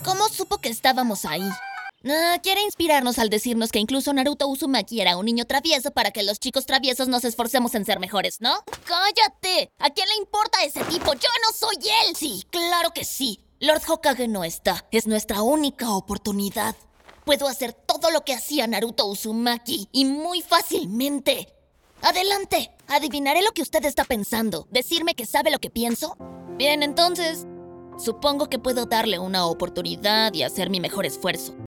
¿Cómo supo que estábamos ahí? Quiere inspirarnos al decirnos que incluso Naruto Uzumaki era un niño travieso para que los chicos traviesos nos esforcemos en ser mejores, ¿no? ¡Cállate! ¿A quién le importa ese tipo? ¡Yo no soy él! Sí, claro que sí. Lord Hokage no está. Es nuestra única oportunidad. Puedo hacer todo lo que hacía Naruto Uzumaki y muy fácilmente. ¡Adelante! Adivinaré lo que usted está pensando. ¿Decirme que sabe lo que pienso? Bien, entonces, supongo que puedo darle una oportunidad y hacer mi mejor esfuerzo.